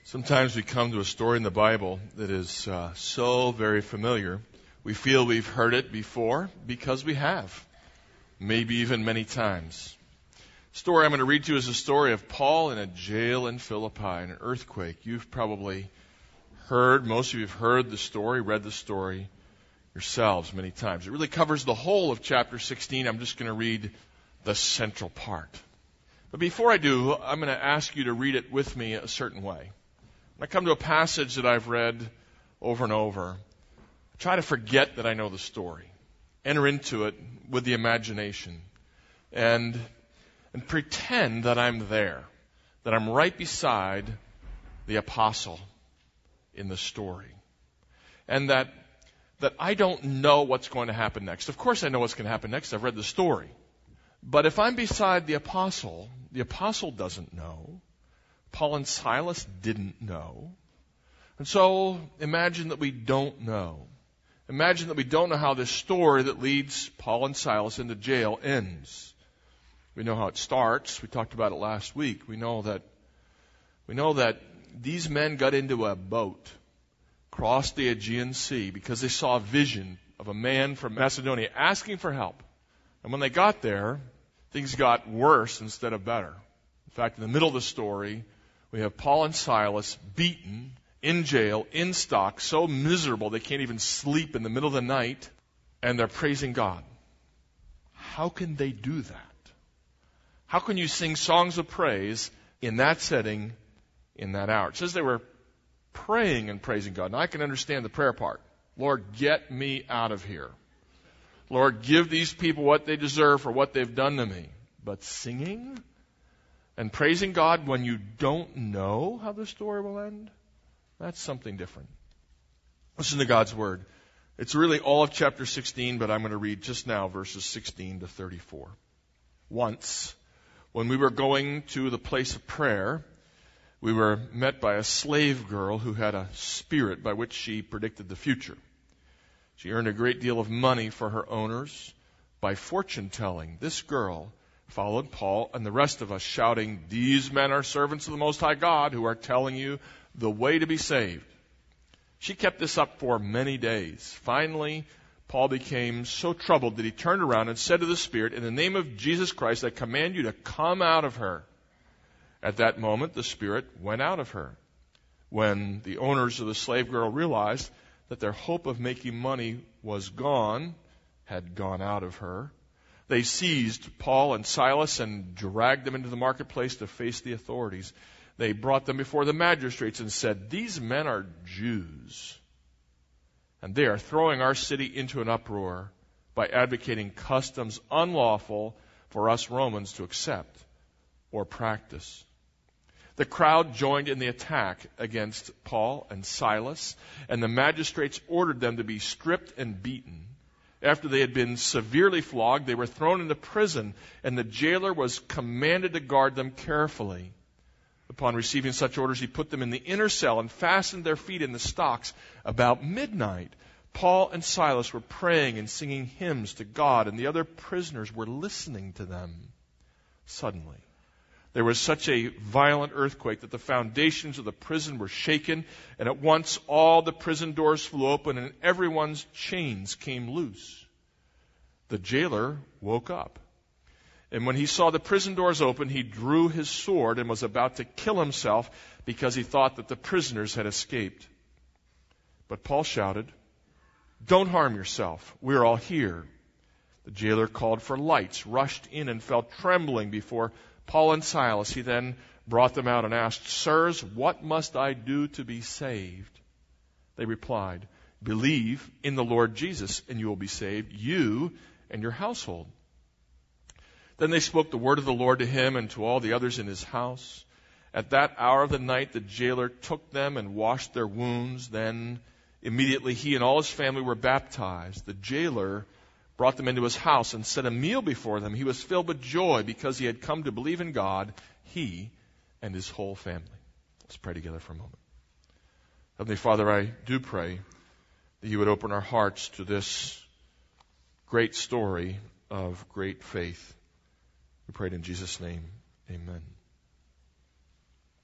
Sometimes we come to a story in the Bible that is so very familiar. We feel we've heard it before because we have, maybe even many times. The story I'm going to read to you is a story of Paul in a jail in Philippi, in an earthquake. You've probably heard, most of you have heard the story, read the story yourselves many times. It really covers the whole of chapter 16. I'm just going to read the central part. But before I do, I'm going to ask you to read it with me a certain way. When I come to a passage that I've read over and over, I try to forget that I know the story. Enter into it with the imagination and pretend that I'm there, that I'm right beside the apostle in the story. And that I don't know what's going to happen next. Of course I know what's going to happen next. I've read the story. But if I'm beside the apostle doesn't know. Paul and Silas didn't know. And so imagine that we don't know. Imagine that we don't know how this story that leads Paul and Silas into jail ends. We know how it starts. We talked about it last week. We know that these men got into a boat, crossed the Aegean Sea because they saw a vision of a man from Macedonia asking for help. And when they got there, things got worse instead of better. In fact, in the middle of the story, we have Paul and Silas beaten, in jail, in stocks, so miserable they can't even sleep in the middle of the night, and they're praising God. How can they do that? How can you sing songs of praise in that setting, in that hour? It says they were praying and praising God. Now I can understand the prayer part. Lord, get me out of here. Lord, give these people what they deserve for what they've done to me. But singing and praising God when you don't know how the story will end, that's something different. Listen to God's Word. It's really all of chapter 16, but I'm going to read just now verses 16 to 34. Once, when we were going to the place of prayer, we were met by a slave girl who had a spirit by which she predicted the future. She earned a great deal of money for her owners by fortune telling. This girl followed Paul and the rest of us, shouting, "These men are servants of the Most High God who are telling you the way to be saved." She kept this up for many days. Finally, Paul became so troubled that he turned around and said to the spirit, "In the name of Jesus Christ, I command you to come out of her." At that moment, the spirit went out of her. When the owners of the slave girl realized that their hope of making money had gone out of her, they seized Paul and Silas and dragged them into the marketplace to face the authorities. They brought them before the magistrates and said, "These men are Jews, and they are throwing our city into an uproar by advocating customs unlawful for us Romans to accept or practice." The crowd joined in the attack against Paul and Silas, and the magistrates ordered them to be stripped and beaten. After they had been severely flogged, they were thrown into prison, and the jailer was commanded to guard them carefully. Upon receiving such orders, he put them in the inner cell and fastened their feet in the stocks. About midnight, Paul and Silas were praying and singing hymns to God, and the other prisoners were listening to them. Suddenly, there was such a violent earthquake that the foundations of the prison were shaken, and at once all the prison doors flew open and everyone's chains came loose. The jailer woke up, and when he saw the prison doors open, he drew his sword and was about to kill himself because he thought that the prisoners had escaped. But Paul shouted, "Don't harm yourself. We're all here." The jailer called for lights, rushed in, and fell trembling before Paul and Silas. He then brought them out and asked, "Sirs, what must I do to be saved?" They replied, "Believe in the Lord Jesus, and you will be saved, you and your household." Then they spoke the word of the Lord to him and to all the others in his house. At that hour of the night, the jailer took them and washed their wounds. Then immediately he and all his family were baptized. The jailer brought them into his house and set a meal before them. He was filled with joy because he had come to believe in God, he and his whole family. Let's pray together for a moment. Heavenly Father, I do pray that you would open our hearts to this great story of great faith. We pray it in Jesus' name. Amen.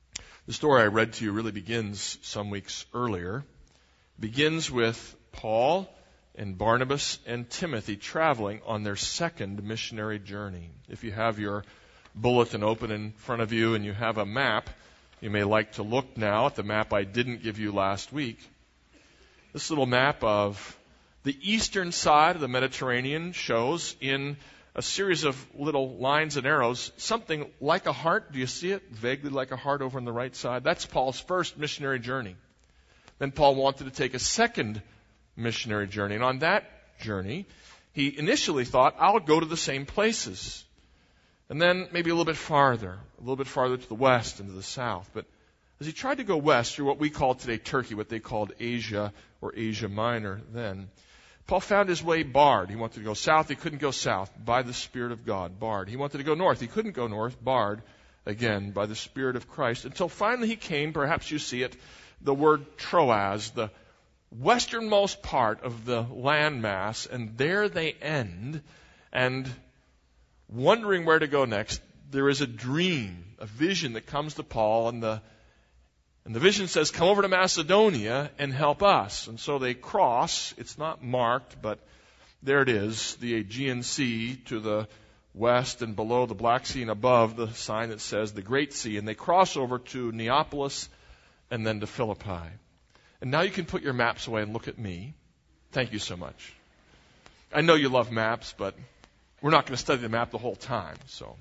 The story I read to you really begins some weeks earlier. It begins with Paul and Barnabas and Timothy traveling on their second missionary journey. If you have your bulletin open in front of you and you have a map, you may like to look now at the map I didn't give you last week. This little map of the eastern side of the Mediterranean shows in a series of little lines and arrows something like a heart. Do you see it? Vaguely like a heart over on the right side. That's Paul's first missionary journey. Then Paul wanted to take a second missionary journey. And on that journey, he initially thought, I'll go to the same places. And then maybe a little bit farther to the west and to the south. But as he tried to go west through what we call today Turkey, what they called Asia or Asia Minor then, Paul found his way barred. He wanted to go south. He couldn't go south by the Spirit of God, barred. He wanted to go north. He couldn't go north, barred again by the Spirit of Christ. Until finally he came, perhaps you see it, the word Troas, the westernmost part of the landmass, and there they end. And wondering where to go next, there is a dream, a vision that comes to Paul, and the vision says, come over to Macedonia and help us. And so they cross. It's not marked, but there it is, the Aegean Sea to the west, and below the Black Sea and above the sign that says the Great Sea. And they cross over to Neapolis and then to Philippi. And now you can put your maps away and look at me. Thank you so much. I know you love maps, but we're not going to study the map the whole time.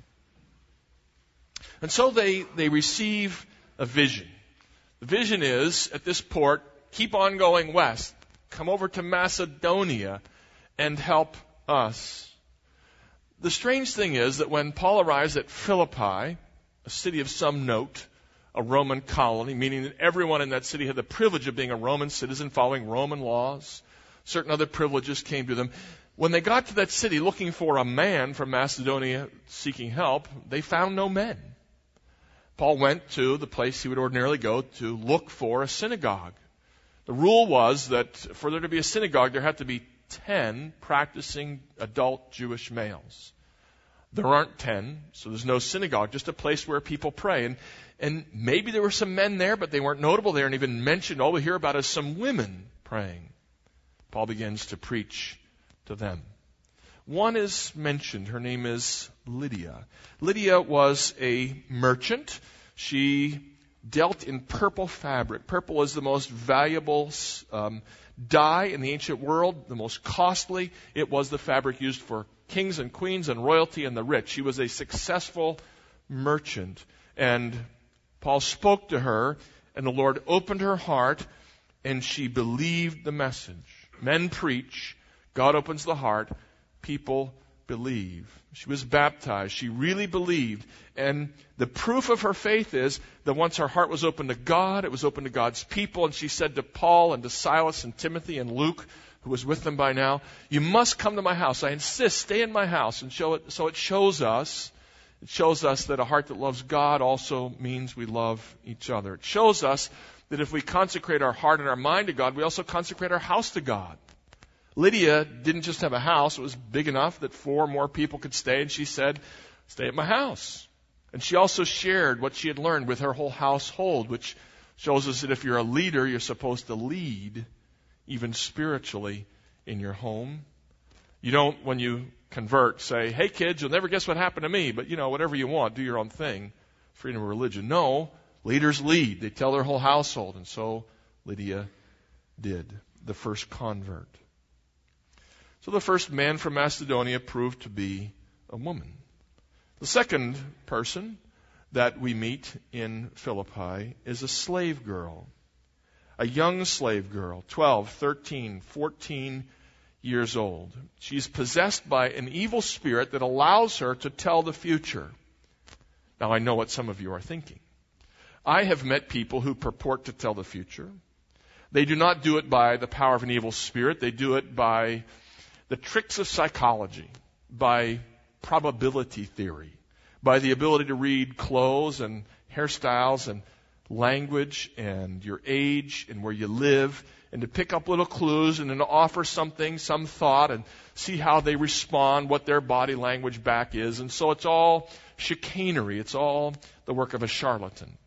And so they receive a vision. The vision is, at this port, keep on going west. Come over to Macedonia and help us. The strange thing is that when Paul arrives at Philippi, a city of some note, a Roman colony, meaning that everyone in that city had the privilege of being a Roman citizen, following Roman laws. Certain other privileges came to them. When they got to that city looking for a man from Macedonia seeking help, they found no men. Paul went to the place he would ordinarily go to look for a synagogue. The rule was that for there to be a synagogue, there had to be 10 practicing adult Jewish males. There aren't 10, so there's no synagogue, just a place where people pray. And maybe there were some men there, but they weren't notable. They aren't even mentioned. All we hear about is some women praying. Paul begins to preach to them. One is mentioned. Her name is Lydia. Lydia was a merchant. She dealt in purple fabric. Purple is the most valuable dye in the ancient world, the most costly. It was the fabric used for kings and queens and royalty and the rich. She was a successful merchant. And Paul spoke to her, and the Lord opened her heart, and she believed the message. Men preach. God opens the heart. People believe. She was baptized. She really believed. And the proof of her faith is that once her heart was open to God, it was open to God's people. And she said to Paul and to Silas and Timothy and Luke, who was with them by now, you must come to my house. I insist, stay in my house. And so it shows us that a heart that loves God also means we love each other. It shows us that if we consecrate our heart and our mind to God, we also consecrate our house to God. Lydia didn't just have a house. It was big enough that 4 more people could stay. And she said, stay at my house. And she also shared what she had learned with her whole household, which shows us that if you're a leader, you're supposed to lead, even spiritually, in your home. You don't, when you convert, say, hey kids, you'll never guess what happened to me, but whatever you want, do your own thing. Freedom of religion. No, leaders lead. They tell their whole household. And so Lydia did, the first convert. So the first man from Macedonia proved to be a woman. The second person that we meet in Philippi is a slave girl. A young slave girl, 12, 13, 14 years old. She's possessed by an evil spirit that allows her to tell the future. Now I know what some of you are thinking. I have met people who purport to tell the future. They do not do it by the power of an evil spirit. They do it by the tricks of psychology, by probability theory, by the ability to read clothes and hairstyles and language and your age and where you live, and to pick up little clues and then to offer something, some thought, and see how they respond, what their body language back is. And so it's all chicanery. It's all the work of a charlatan.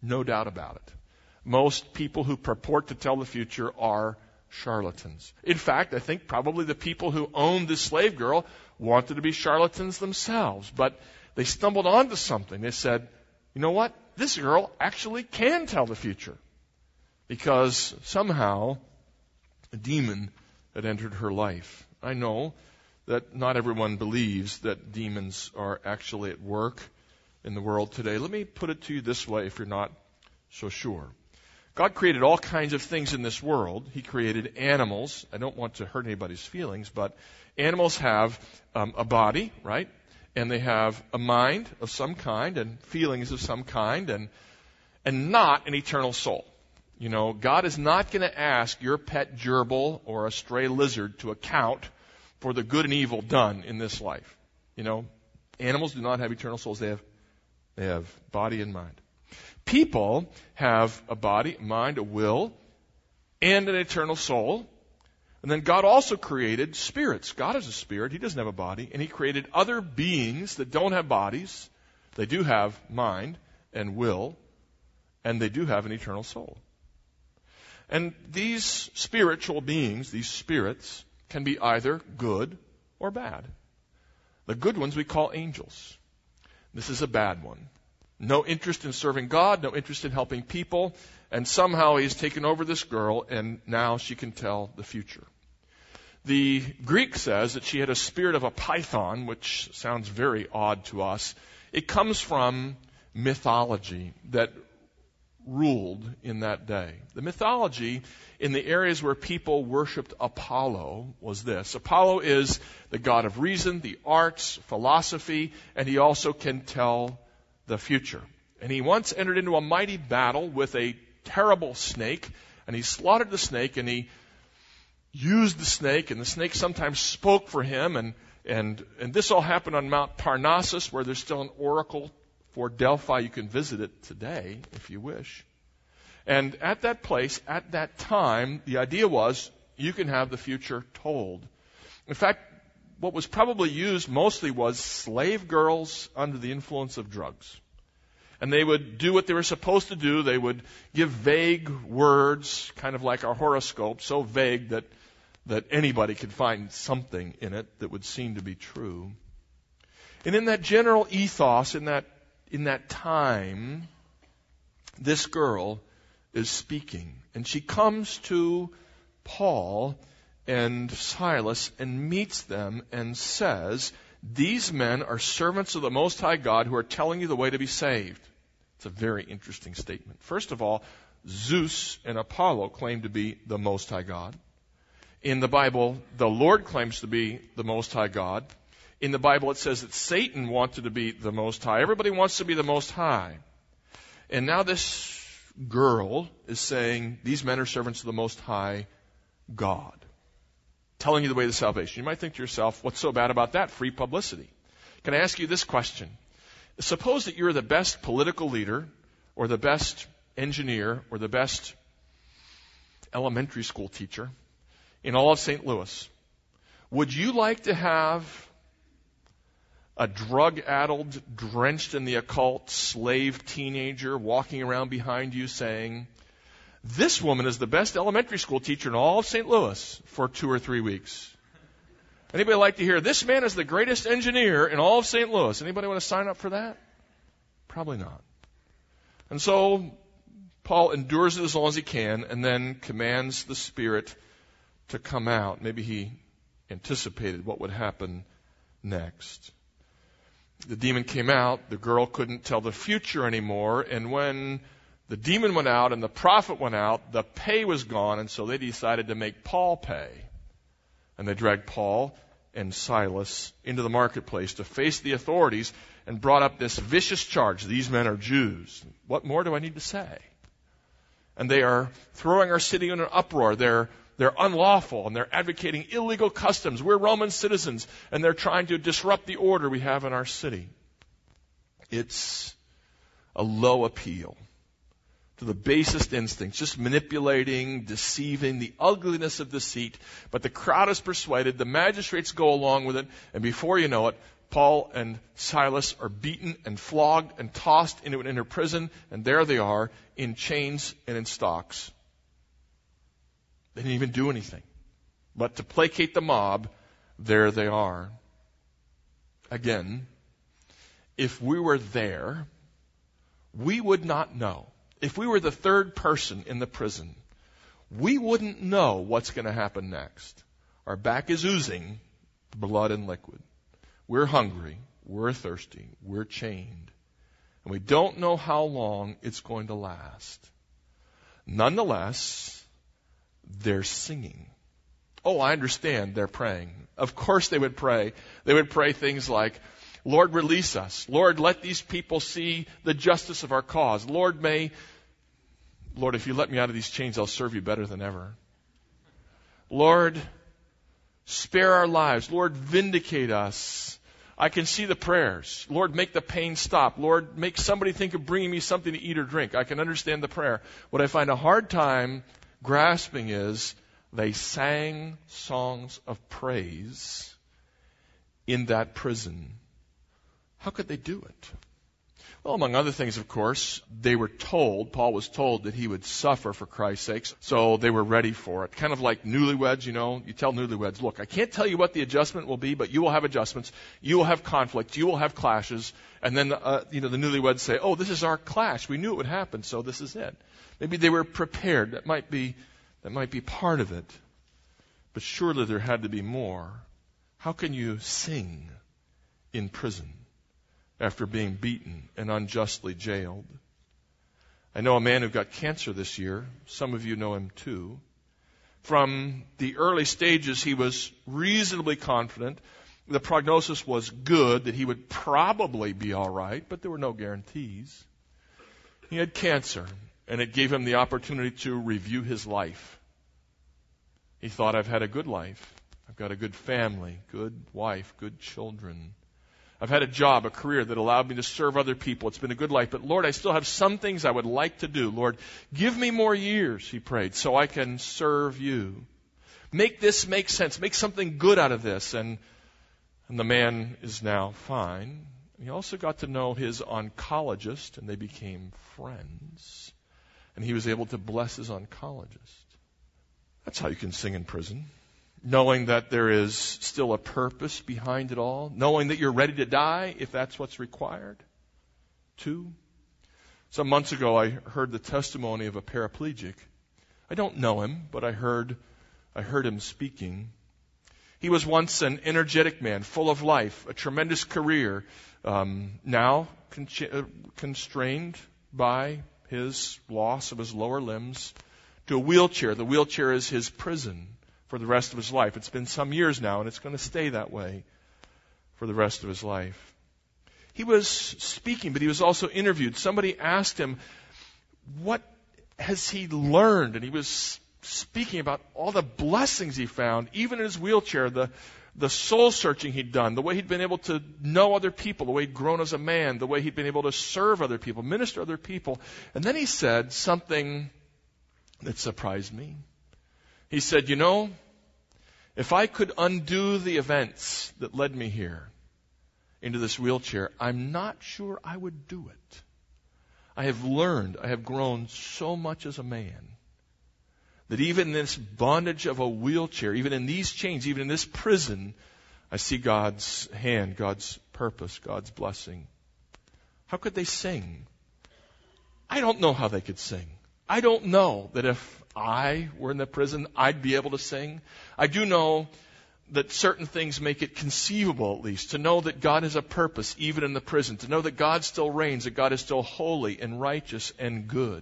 No doubt about it. Most people who purport to tell the future are charlatans. In fact, I think probably the people who owned this slave girl wanted to be charlatans themselves, but they stumbled onto something. They said, you know what? This girl actually can tell the future, because somehow a demon had entered her life. I know that not everyone believes that demons are actually at work in the world today. Let me put it to you this way if you're not so sure. God created all kinds of things in this world. He created animals. I don't want to hurt anybody's feelings, but animals have a body, right? And they have a mind of some kind and feelings of some kind and not an eternal soul. You know, God is not going to ask your pet gerbil or a stray lizard to account for the good and evil done in this life. You know, animals do not have eternal souls. They have body and mind. People have a body, a mind, a will, and an eternal soul. And then God also created spirits. God is a spirit. He doesn't have a body. And He created other beings that don't have bodies. They do have mind and will, and they do have an eternal soul. And these spiritual beings, these spirits, can be either good or bad. The good ones we call angels. This is a bad one. No interest in serving God, no interest in helping people, and somehow He's taken over this girl, and now she can tell the future. The Greek says that she had a spirit of a python, which sounds very odd to us. It comes from mythology that ruled in that day. The mythology in the areas where people worshipped Apollo was this. Apollo is the god of reason, the arts, philosophy, and he also can tell the future. And he once entered into a mighty battle with a terrible snake, and he slaughtered the snake, and he used the snake, and the snake sometimes spoke for him, and this all happened on Mount Parnassus, where there's still an oracle for Delphi. You can visit it today if you wish. And at that place, at that time, the idea was you can have the future told. In fact, what was probably used mostly was slave girls under the influence of drugs. And they would do what they were supposed to do. They would give vague words, kind of like our horoscope, so vague that anybody could find something in it that would seem to be true. And in that general ethos, in that time, this girl is speaking. And she comes to Paul and Silas and meets them and says, these men are servants of the Most High God who are telling you the way to be saved. It's a very interesting statement. First of all, Zeus and Apollo claim to be the Most High God. In the Bible, the Lord claims to be the Most High God. In the Bible, it says that Satan wanted to be the Most High. Everybody wants to be the Most High. And now this girl is saying, these men are servants of the Most High God, telling you the way to salvation. You might think to yourself, what's so bad about that? Free publicity. Can I ask you this question? Suppose that you're the best political leader, or the best engineer, or the best elementary school teacher in all of St. Louis. Would you like to have a drug-addled, drenched in the occult slave teenager walking around behind you saying, this woman is the best elementary school teacher in all of St. Louis for 2 or 3 weeks? Anybody like to hear, this man is the greatest engineer in all of St. Louis? Anybody want to sign up for that? Probably not. And so Paul endures it as long as he can and then commands the Spirit to come out. Maybe he anticipated what would happen next. The demon came out. The girl couldn't tell the future anymore. And when the demon went out and the prophet went out, the pay was gone, and so they decided to make Paul pay. And they dragged Paul and Silas into the marketplace to face the authorities and brought up this vicious charge. These men are Jews. What more do I need to say? And they are throwing our city in an uproar. They're unlawful, and they're advocating illegal customs. We're Roman citizens, and they're trying to disrupt the order we have in our city. It's a low appeal to the basest instincts, just manipulating, deceiving, the ugliness of deceit. But the crowd is persuaded, the magistrates go along with it, and before you know it, Paul and Silas are beaten and flogged and tossed into an inner prison, and there they are in chains and in stocks. They didn't even do anything. But to placate the mob, there they are. Again, if we were there, we would not know. If we were the third person in the prison, we wouldn't know what's going to happen next. Our back is oozing blood and liquid. We're hungry. We're thirsty. We're chained. And we don't know how long it's going to last. Nonetheless, they're singing. Oh, I understand they're praying. Of course they would pray. They would pray things like, Lord, release us. Lord, let these people see the justice of our cause. Lord, if you let me out of these chains, I'll serve you better than ever. Lord, spare our lives. Lord, vindicate us. I can see the prayers. Lord, make the pain stop. Lord, make somebody think of bringing me something to eat or drink. I can understand the prayer. What I find a hard time grasping is they sang songs of praise in that prison. How could they do it? Well, among other things, of course, Paul was told that he would suffer for Christ's sake, so they were ready for it. Kind of like newlyweds, you tell newlyweds, look, I can't tell you what the adjustment will be, but you will have adjustments, you will have conflict, you will have clashes, and then, the newlyweds say, oh, this is our clash, we knew it would happen, so this is it. Maybe they were prepared, that might be part of it, but surely there had to be more. How can you sing in prison after being beaten and unjustly jailed? I know a man who got cancer this year. Some of you know him too. From the early stages, he was reasonably confident. The prognosis was good, that he would probably be all right, but there were no guarantees. He had cancer, and it gave him the opportunity to review his life. He thought, I've had a good life. I've got a good family, good wife, good children. I've had a job, a career that allowed me to serve other people. It's been a good life. But Lord, I still have some things I would like to do. Lord, give me more years, he prayed, so I can serve you. Make this make sense. Make something good out of this. And the man is now fine. He also got to know his oncologist, and they became friends. And he was able to bless his oncologist. That's how you can sing in prison. Knowing that there is still a purpose behind it all. Knowing that you're ready to die if that's what's required. 2, some months ago I heard the testimony of a paraplegic. I don't know him, but I heard him speaking. He was once an energetic man, full of life, a tremendous career, now constrained by his loss of his lower limbs to a wheelchair. The wheelchair is his prison for the rest of his life. It's been some years now, and it's going to stay that way for the rest of his life. He was speaking, but he was also interviewed. Somebody asked him, what has he learned? And he was speaking about all the blessings he found, even in his wheelchair, the soul searching he'd done, the way he'd been able to know other people, the way he'd grown as a man, the way he'd been able to serve other people, minister to other people. And then he said something that surprised me. He said, if I could undo the events that led me here into this wheelchair, I'm not sure I would do it. I have grown so much as a man that even in this bondage of a wheelchair, even in these chains, even in this prison, I see God's hand, God's purpose, God's blessing. How could they sing? I don't know how they could sing. I don't know that if I were in the prison, I'd be able to sing. I do know that certain things make it conceivable, at least, to know that God has a purpose even in the prison, to know that God still reigns, that God is still holy and righteous and good.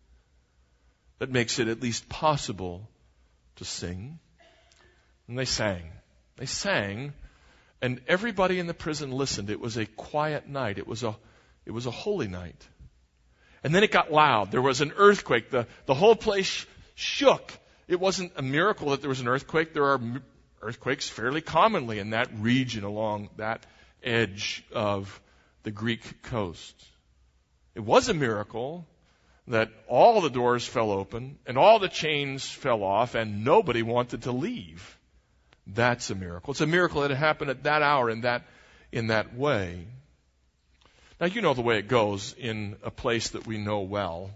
That makes it at least possible to sing. And they sang. They sang, and everybody in the prison listened. It was a quiet night. It was a holy night. And then it got loud. There was an earthquake. The whole place shook. It wasn't a miracle that there was an earthquake. There are earthquakes fairly commonly in that region along that edge of the Greek coast. It was a miracle that all the doors fell open and all the chains fell off and nobody wanted to leave. That's a miracle. It's a miracle that it happened at that hour in in that way. Now, you know the way it goes in a place that we know well.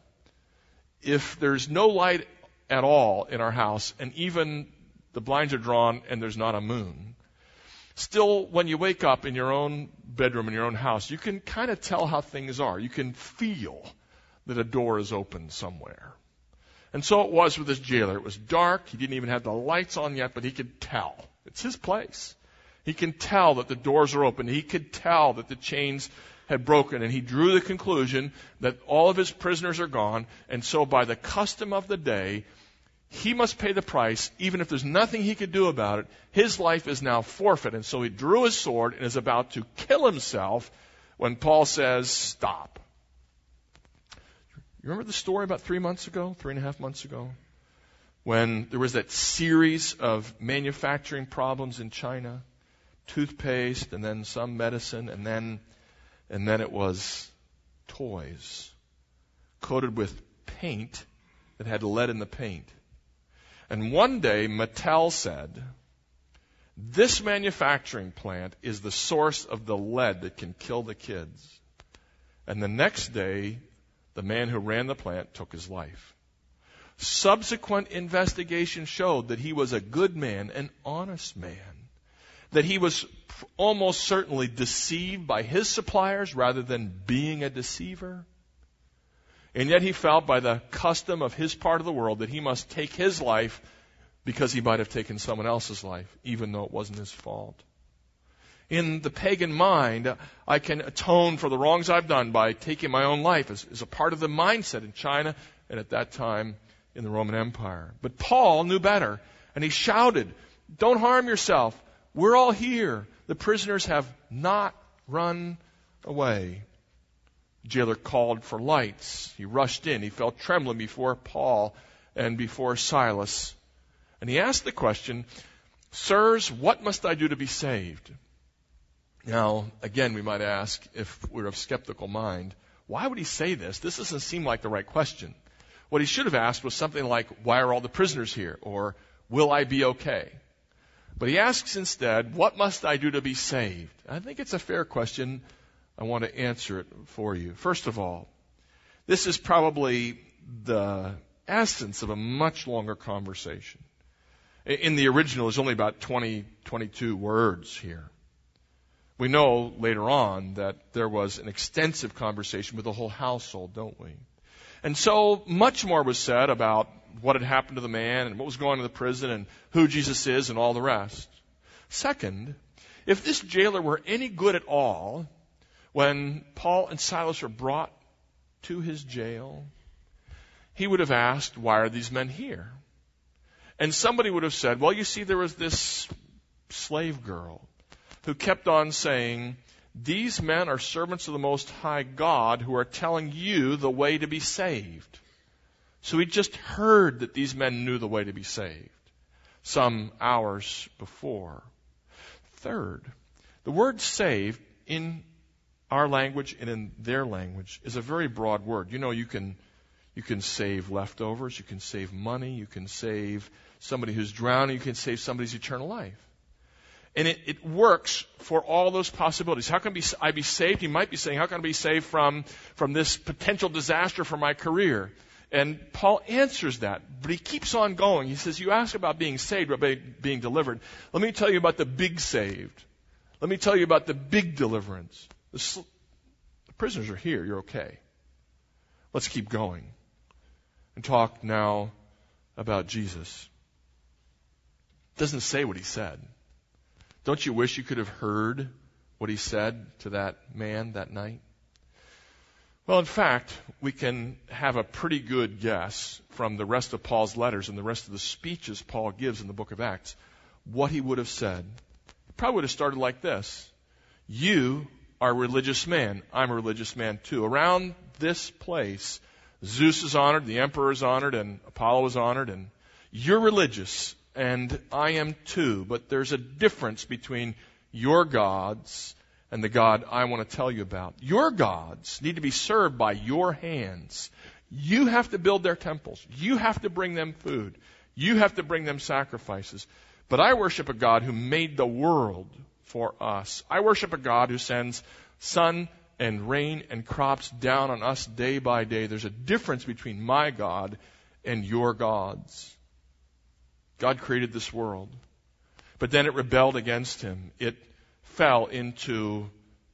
If there's no light at all in our house, and even the blinds are drawn and there's not a moon, still, when you wake up in your own bedroom, in your own house, you can kind of tell how things are. You can feel that a door is open somewhere. And so it was with this jailer. It was dark. He didn't even have the lights on yet, but he could tell. It's his place. He can tell that the doors are open. He could tell that the chains had broken, and he drew the conclusion that all of his prisoners are gone, and so by the custom of the day, he must pay the price, even if there's nothing he could do about it. His life is now forfeit, and so he drew his sword and is about to kill himself when Paul says, stop. You remember the story about 3.5 months ago, when there was that series of manufacturing problems in China, toothpaste and then some medicine, and then it was toys coated with paint that had lead in the paint. And one day Mattel said, this manufacturing plant is the source of the lead that can kill the kids. And the next day, the man who ran the plant took his life. Subsequent investigation showed that he was a good man, an honest man, that he was almost certainly deceived by his suppliers rather than being a deceiver. And yet he felt by the custom of his part of the world that he must take his life because he might have taken someone else's life, even though it wasn't his fault. In the pagan mind, I can atone for the wrongs I've done by taking my own life as a part of the mindset in China and at that time in the Roman Empire. But Paul knew better, and he shouted, don't harm yourself. We're all here. The prisoners have not run away. The jailer called for lights. He rushed in. He fell trembling before Paul and before Silas. And he asked the question, sirs, what must I do to be saved? Now, again, we might ask, if we're of skeptical mind, why would he say this? This doesn't seem like the right question. What he should have asked was something like, why are all the prisoners here? Or, will I be okay? But he asks instead, what must I do to be saved? I think it's a fair question. I want to answer it for you. First of all, this is probably the essence of a much longer conversation. In the original, there's only about 22 words here. We know later on that there was an extensive conversation with the whole household, don't we? And so much more was said about what had happened to the man and what was going on in the prison and who Jesus is and all the rest. Second, if this jailer were any good at all, when Paul and Silas were brought to his jail, he would have asked, why are these men here? And somebody would have said, well, you see, there was this slave girl who kept on saying, these men are servants of the Most High God who are telling you the way to be saved. So he just heard that these men knew the way to be saved some hours before. Third, the word saved in our language and in their language is a very broad word. You know, you can save leftovers, you can save money, you can save somebody who's drowning, you can save somebody's eternal life. And it works for all those possibilities. How can I be saved? You might be saying, how can I be saved from this potential disaster for my career? And Paul answers that, but he keeps on going. He says, you ask about being saved, about being delivered. Let me tell you about the big saved. Let me tell you about the big deliverance. The prisoners are here. You're okay. Let's keep going and talk now about Jesus. It doesn't say what he said. Don't you wish you could have heard what he said to that man that night? Well, in fact, we can have a pretty good guess from the rest of Paul's letters and the rest of the speeches Paul gives in the book of Acts what he would have said. He probably would have started like this. You are a religious man. I'm a religious man too. Around this place, Zeus is honored, the emperor is honored, and Apollo is honored, and you're religious, and I am too. But there's a difference between your gods and the God I want to tell you about. Your gods need to be served by your hands. You have to build their temples. You have to bring them food. You have to bring them sacrifices. But I worship a God who made the world for us. I worship a God who sends sun and rain and crops down on us day by day. There's a difference between my God and your gods. God created this world, but then it rebelled against him. It fell into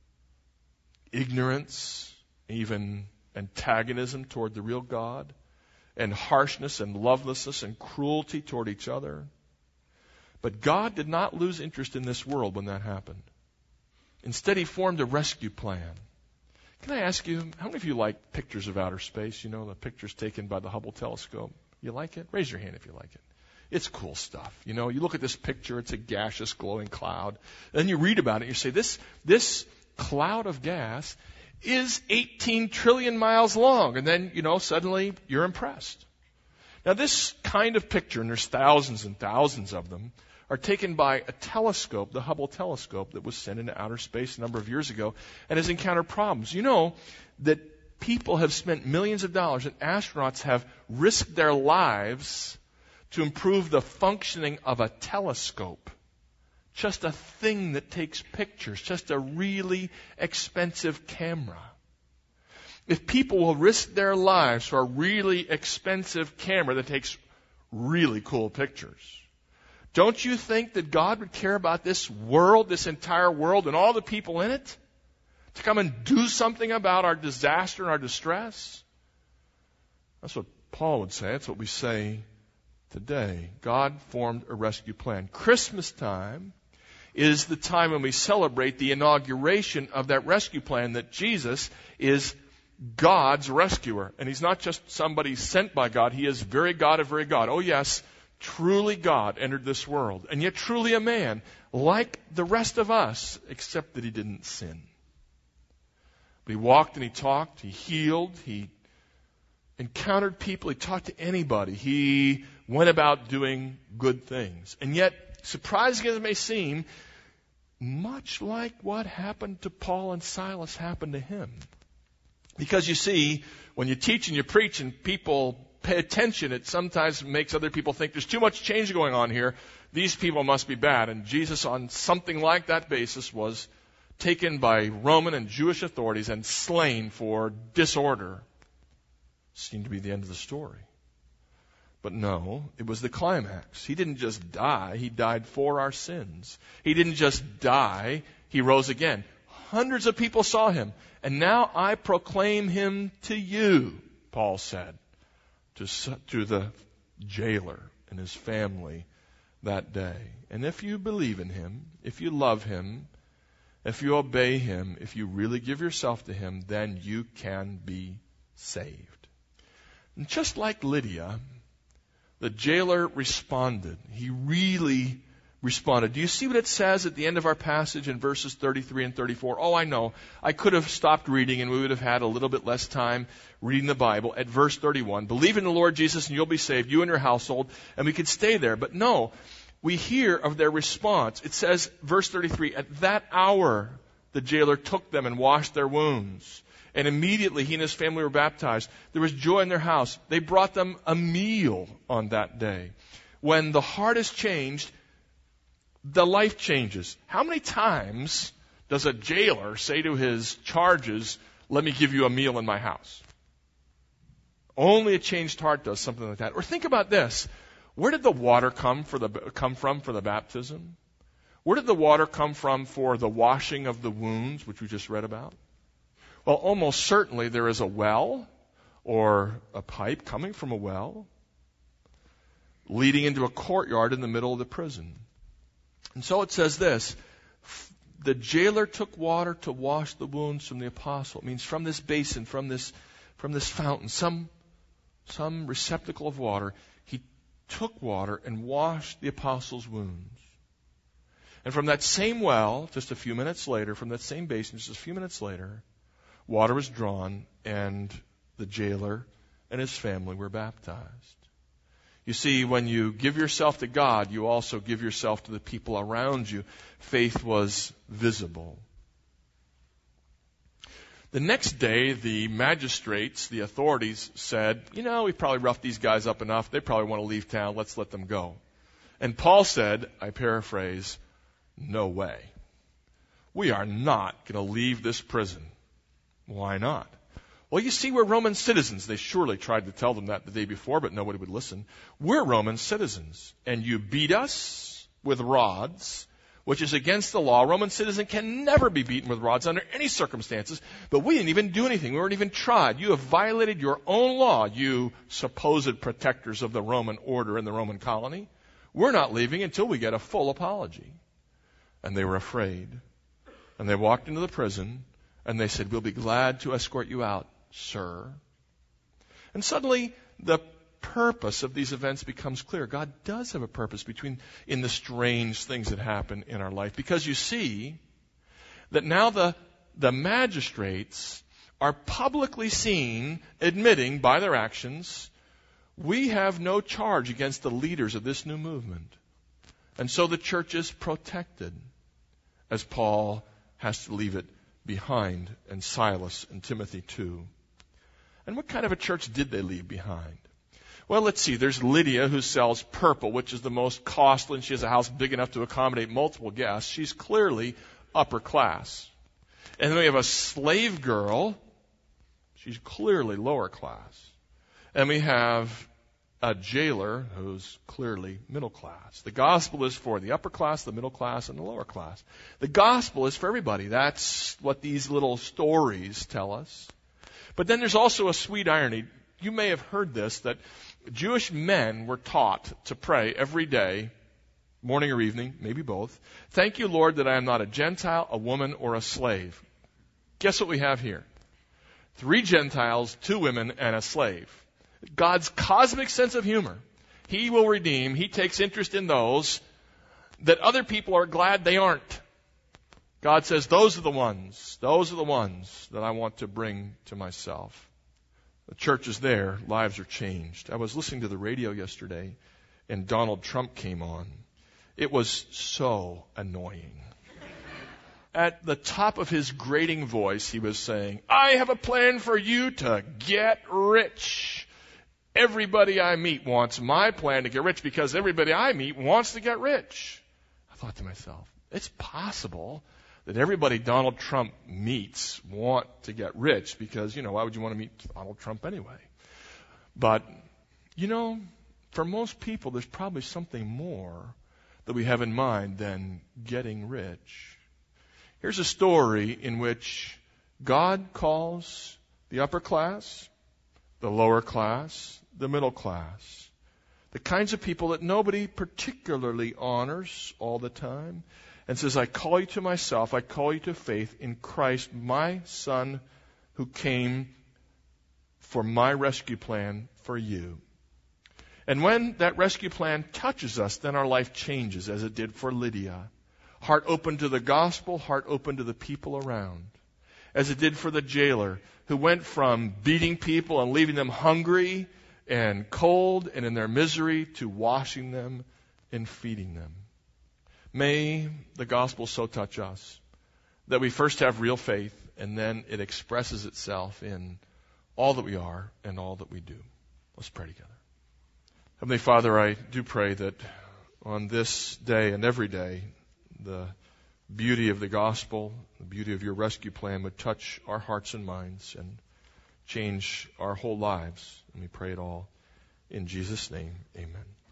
ignorance, even antagonism toward the real God, and harshness and lovelessness and cruelty toward each other. But God did not lose interest in this world when that happened. Instead, he formed a rescue plan. Can I ask you, how many of you like pictures of outer space? You know, the pictures taken by the Hubble telescope. You like it? Raise your hand if you like it. It's cool stuff. You know, you look at this picture, it's a gaseous glowing cloud. Then you read about it and you say, this cloud of gas is 18 trillion miles long. And then, you know, suddenly you're impressed. Now this kind of picture, and there's thousands and thousands of them, are taken by a telescope, the Hubble telescope, that was sent into outer space a number of years ago and has encountered problems. You know that people have spent millions of dollars and astronauts have risked their lives to improve the functioning of a telescope. Just a thing that takes pictures, just a really expensive camera. If people will risk their lives for a really expensive camera that takes really cool pictures, don't you think that God would care about this world, this entire world, and all the people in it? To come and do something about our disaster and our distress? That's what Paul would say. That's what we say today. God formed a rescue plan. Christmas time is the time when we celebrate the inauguration of that rescue plan, that Jesus is God's rescuer. And he's not just somebody sent by God. He is very God of very God. Oh yes, truly God entered this world. And yet truly a man, like the rest of us, except that he didn't sin. But he walked and he talked, he healed, he encountered people, he talked to anybody. He went about doing good things. And yet, surprising as it may seem, much like what happened to Paul and Silas happened to him. Because you see, when you teach and you preach and people pay attention, it sometimes makes other people think there's too much change going on here. These people must be bad. And Jesus, on something like that basis, was taken by Roman and Jewish authorities and slain for disorder. Seemed to be the end of the story. But no, it was the climax. He didn't just die, he died for our sins. He didn't just die, he rose again. Hundreds of people saw him. And now I proclaim him to you, Paul said, to the jailer and his family that day. And if you believe in him, if you love him, if you obey him, if you really give yourself to him, then you can be saved. And just like Lydia, the jailer responded. He really responded. Do you see what it says at the end of our passage in verses 33 and 34? Oh, I know. I could have stopped reading and we would have had a little bit less time reading the Bible. At verse 31, believe in the Lord Jesus and you'll be saved, you and your household, and we could stay there. But no, we hear of their response. It says, verse 33, at that hour the jailer took them and washed their wounds. And immediately he and his family were baptized. There was joy in their house. They brought them a meal on that day. When the heart is changed, the life changes. How many times does a jailer say to his charges, let me give you a meal in my house? Only a changed heart does something like that. Or think about this. Where did the water come from for the baptism? Where did the water come from for the washing of the wounds, which we just read about? Well, almost certainly there is a well or a pipe coming from a well leading into a courtyard in the middle of the prison. And so it says this, the jailer took water to wash the wounds from the apostle. It means from this basin, from this fountain, some receptacle of water, he took water and washed the apostle's wounds. And from that same well, just a few minutes later, from that same basin, just a few minutes later, water was drawn and the jailer and his family were baptized. You see, when you give yourself to God, you also give yourself to the people around you. Faith was visible. The next day, the magistrates, the authorities said, we've probably roughed these guys up enough. They probably want to leave town. Let's let them go. And Paul said, I paraphrase, no way. we are not going to leave this prison. Why not? Well, you see, we're Roman citizens. They surely tried to tell them that the day before, but nobody would listen. We're Roman citizens, and you beat us with rods, which is against the law. A Roman citizen can never be beaten with rods under any circumstances, but we didn't even do anything. We weren't even tried. You have violated your own law, you supposed protectors of the Roman order in the Roman colony. We're not leaving until we get a full apology. And they were afraid. And they walked into the prison, and they said, we'll be glad to escort you out, sir. And suddenly, the purpose of these events becomes clear. God does have a purpose in the strange things that happen in our life. Because you see that now the magistrates are publicly seen admitting by their actions, we have no charge against the leaders of this new movement. And so the church is protected, as Paul has to leave it behind, and Silas and Timothy too. And what kind of a church did they leave behind? Well, let's see. There's Lydia, who sells purple, which is the most costly, and she has a house big enough to accommodate multiple guests. She's clearly upper class. And then we have a slave girl. She's clearly lower class. And we have a jailer who's clearly middle class. The gospel is for the upper class, the middle class, and the lower class. The gospel is for everybody. That's what these little stories tell us. But then there's also a sweet irony. You may have heard this, that Jewish men were taught to pray every day, morning or evening, maybe both. Thank you, Lord, that I am not a Gentile, a woman, or a slave. Guess what we have here? 3 Gentiles, 2 women, and a slave. God's cosmic sense of humor. He will redeem. He takes interest in those that other people are glad they aren't. God says, those are the ones that I want to bring to myself. The church is there. Lives are changed. I was listening to the radio yesterday, and Donald Trump came on. It was so annoying. At the top of his grating voice, he was saying, I have a plan for you to get rich. Everybody I meet wants my plan to get rich because everybody I meet wants to get rich. I thought to myself, it's possible that everybody Donald Trump meets want to get rich because, why would you want to meet Donald Trump anyway? But, for most people, there's probably something more that we have in mind than getting rich. Here's a story in which God calls the upper class, the lower class, the middle class, the kinds of people that nobody particularly honors all the time, and says, I call you to myself, I call you to faith in Christ, my Son, who came for my rescue plan for you. And when that rescue plan touches us, then our life changes, as it did for Lydia. Heart open to the gospel, heart open to the people around. As it did for the jailer, who went from beating people and leaving them hungry and cold and in their misery to washing them and feeding them. May the gospel so touch us that we first have real faith, and then it expresses itself in all that we are and all that we do. Let's pray together. Heavenly Father, I do pray that on this day and every day, the beauty of the gospel, the beauty of your rescue plan would touch our hearts and minds and change our whole lives. And we pray it all in Jesus' name. Amen.